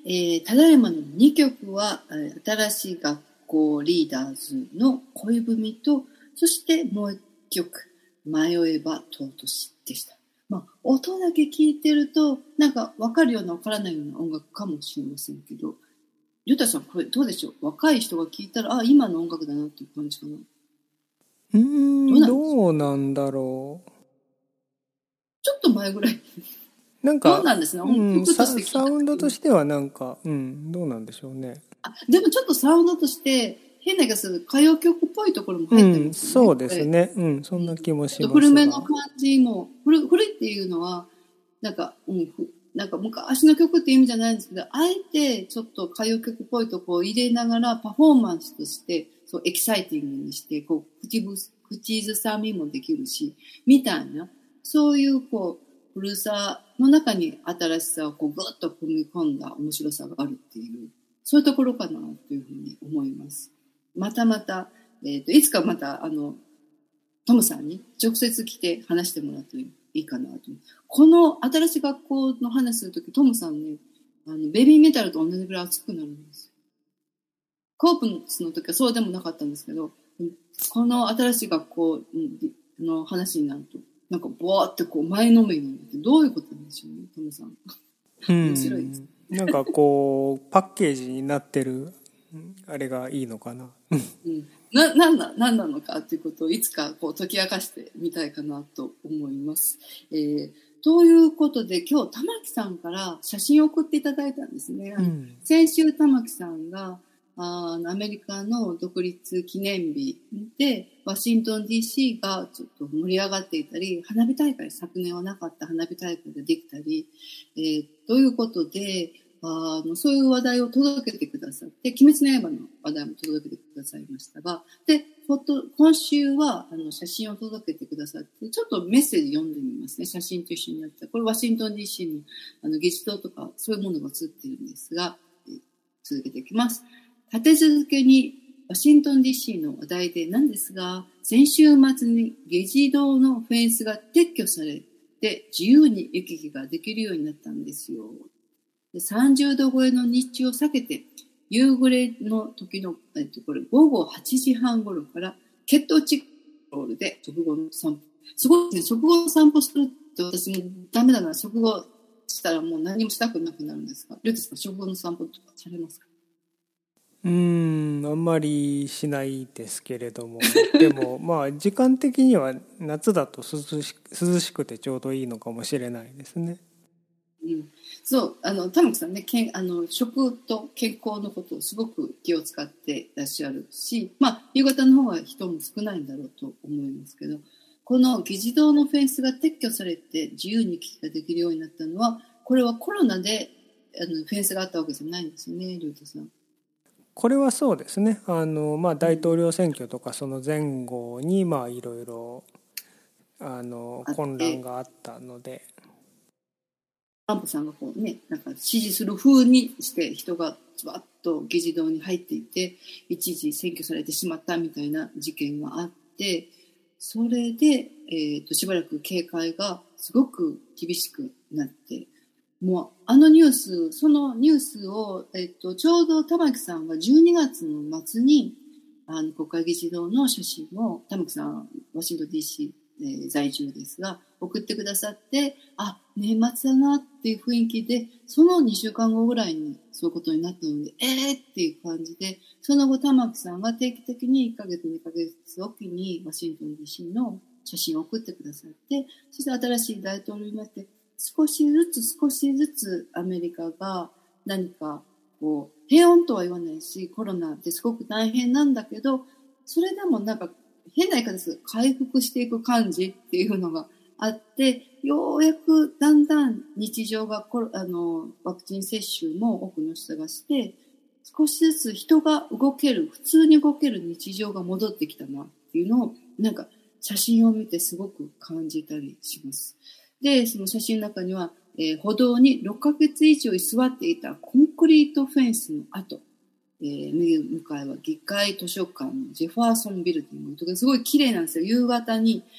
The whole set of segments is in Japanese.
ただいまの2曲は、新しい学校リーダーズの恋文と、そしてもう1曲、迷えば尊しでした。音だけ聴いてると、なんか分かるような分からないような音楽かもしれませんけど、りゅうたさん、これどうでしょう？若い人が聴いたら、今の音楽だなっていう感じかな。 どうなんだろう。 ちょっと前ぐらい。 なんか、 どうなんですね。曲として聞いたサウンドとしてはなんか、どうなんでしょうね。 でもちょっとサウンドとして、変な気がする歌謡曲っぽいところも入ってるんですよね。 そうですね。そんな気もしますが。 古めの感じも、古いっていうのは、なんか昔の曲っていう意味じゃないんですけど、あえてちょっと歌謡曲っぽいとこを入れながらパフォーマンスとしてそうエキサイティングにして口ずさみもできるしみたいな、そういう古さの中に新しさをぐっと組み込んだ面白さがあるっていう、そういうところかなというふうに思います。また、いつかまたトムさんに直接来て話してもらうといいかなと。この新しい学校の話するとき、トムさんね、ベビーメタルと同じぐらい熱くなるんですよ。コープスの時はそうでもなかったんですけど、この新しい学校の話になると、なんかボワーって前のめりになって、どういうことなんでしょうね、トムさん。面白いです。 なんかパッケージになってるあれがいいのかな。 何なのかということをいつか解き明かしてみたいかなと思います。ということで今日玉木さんから写真を送っていただいたんですね。先週玉木さんがアメリカの独立記念日でワシントン DC がちょっと盛り上がっていたり、花火大会、昨年はなかった花火大会ができたり、ということでそういう話題を届けてくださって、鬼滅の刃の話題も届けてくださいましたが、で、今週は写真を届けてくださって、ちょっとメッセージ読んでみますね。写真と一緒にやった。これワシントン DC に議事堂とかそういうものが写っているんですが、続けていきます。立て続けにワシントン DC の話題でなんですが、先週末に議事堂のフェンスが撤去されて自由に行き来ができるようになったんですよ。30度超えの日中を避けて、夕暮れの時の、これ午後8時半頃から血糖値ロールで食後の散歩。すごいですね。食後の散歩するって私もダメだな。食後したらもう何もしたくなくなるんですか？リュウトさん、食後の散歩とかされますか？ あんまりしないですけれども、でも時間的には夏だと涼しくてちょうどいいのかもしれないですね。 そう玉木さんね、食と健康のことをすごく気を使っていらっしゃるし、夕方の方は人も少ないんだろうと思いますけど、この議事堂のフェンスが撤去されて自由に行き来ができるようになったのは、これはコロナでフェンスがあったわけじゃないんですよね、リュウトさん。 これはそうですね。大統領選挙とかその前後にいろいろ混乱があったので、 トランプさんがなんか支持する風にして人がズバッと議事堂に入っていて、一時占拠されてしまったみたいな事件があって、それで、しばらく警戒がすごく厳しくなって、もうニュース、そのニュースを、ちょうど玉木さんが12月の末に国会議事堂の写真を、玉木さんワシントン DC、在住ですが送ってくださって、年末だなっていう雰囲気で、その2週間後ぐらいにそういうことになったのでっていう感じで、その後玉木さんが定期的に1ヶ月2ヶ月おきにワシントン DC の写真を送ってくださって、そして新しい大統領になって少しずつアメリカが何か平穏とは言わないし、コロナってすごく大変なんだけど、それでもなんか変な言い方ですけど回復していく感じっていうのがあって、ようやくだんだん日常がワクチン接種も多くの人がして、少しずつ人が動ける、普通に動ける日常が戻ってきたなっていうのをなんか写真を見てすごく感じたりします。で、その写真の中には、歩道に6ヶ月以上居座っていたコンクリートフェンスの跡、向かいは議会図書館のジェファーソンビルディングとかすごい綺麗なんですよ。夕方に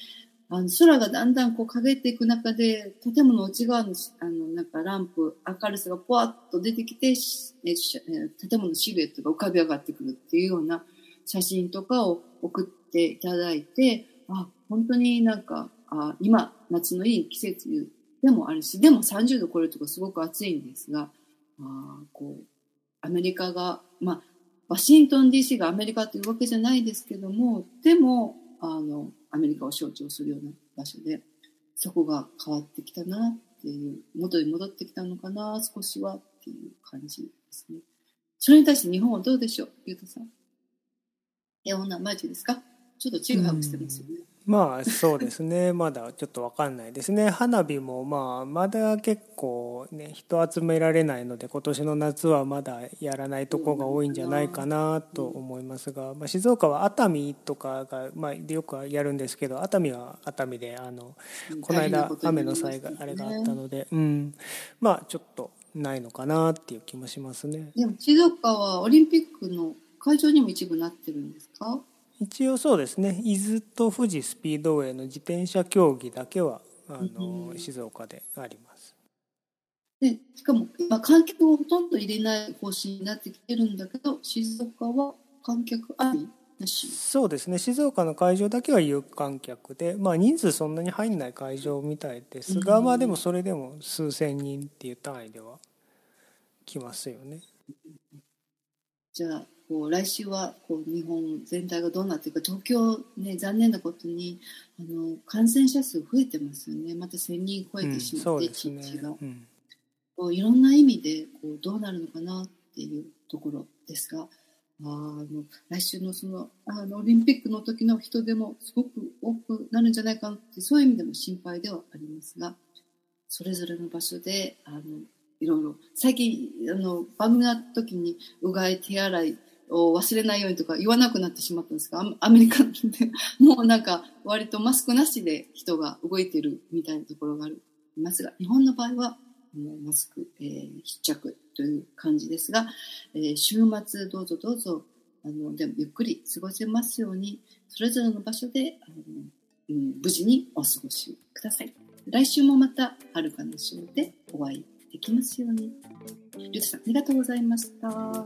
空がだんだんこう陰っていく中で、建物内側の、なんかランプ、明るさがぽわっと出てきて、建物のシルエットが浮かび上がってくるっていうような写真とかを送っていただいて、本当になんか、今、夏のいい季節でもあるし、でも30度超えるとこすごく暑いんですが、こう、アメリカが、ワシントン DC がアメリカというわけじゃないですけども、でも、アメリカを象徴するような場所で、そこが変わってきたなっていう、元に戻ってきたのかな、少しはっていう感じですね。それに対して日本はどうでしょう、ゆうたさん。女マジですか？ちょっとちぐはぐしてますよね。 そうですね。まだちょっと分かんないですね。花火もまだ結構ね、人集められないので、今年の夏はまだやらないとこが多いんじゃないかなと思いますが、静岡は熱海とかが、よくやるんですけど、熱海は熱海でこの間雨の災害あれがあったので、ちょっとないのかなっていう気もしますね。 でも静岡はオリンピックの会場にも一部なってるんですか？ 一応そうですね。伊豆と富士スピードウェイの自転車競技だけは静岡であります。 でしかも観客をほとんど入れない方針になってきてるんだけど、静岡は観客ありなし？ そうですね。静岡の会場だけは有観客で、人数そんなに入んない会場みたいですが、でもそれでも数千人っていう単位では来ますよね。 じゃあ来週は日本全体がどうなっていくか。東京ね、残念なことに感染者数増えてますよね。また1000人超えてしまって、地域が、いろんな意味でどうなるのかなっていうところですが、来週のオリンピックの時の人出もすごく多くなるんじゃないかなって、そういう意味でも心配ではありますが、それぞれの場所でいろいろ最近番組の時にうがい手洗いを忘れないようにとか言わなくなってしまったんですが、アメリカでもうなんか割とマスクなしで人が動いてるみたいなところがありますが、日本の場合はもうマスク、必着という感じですが、週末どうぞでもゆっくり過ごせますように、それぞれの場所で無事にお過ごしください。来週もまたはるかのショーでお会いできますように。リュウタさんありがとうございました。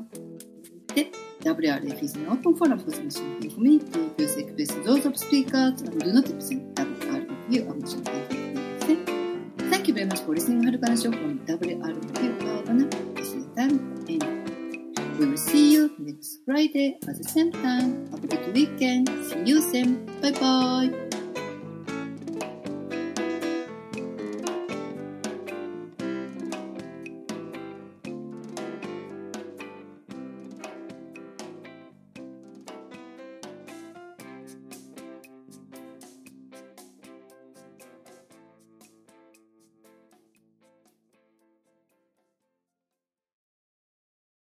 で、WRF is an open forum for the community to express those of speakers and do not represent WRF or mission of Thank you very much for listening to はるかのショー from WRF Havana. This is time end. We will see you next Friday at the same time. Have a good weekend. See you soon. Bye bye.